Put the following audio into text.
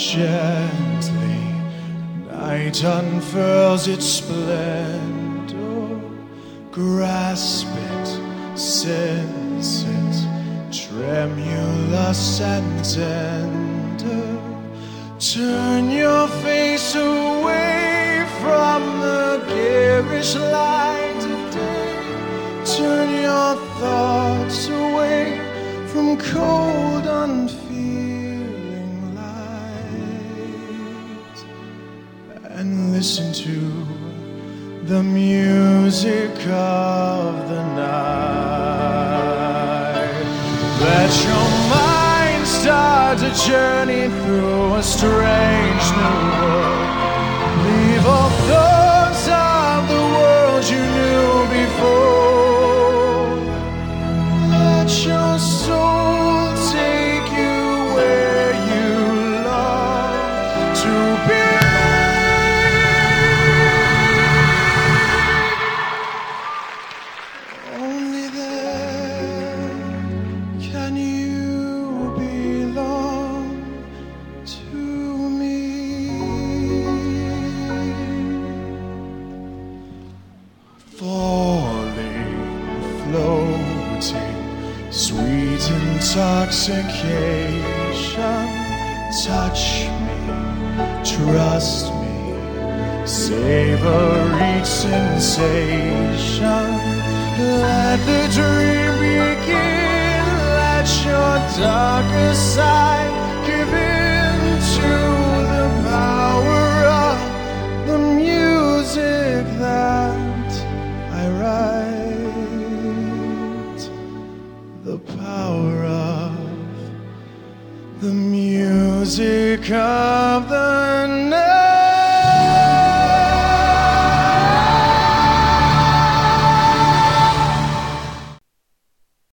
Gently, night unfurls its splendor. Grasp it, sense it, tremulous and tender. Turn your face away from the garish light of day. Turn your thoughts away from cold, unfeeling light, and listen to the music of the night. Let your mind start a journey through a strange new world. Leave all thoughts of the world you knew before. Let your soul take you where you long to be. Only there can you belong to me. Falling, floating, sweet intoxication. Touch me, trust me, savor each sensation. Let the dream begin. Let your darker side give in to the power of the music that I write. The power of the music of the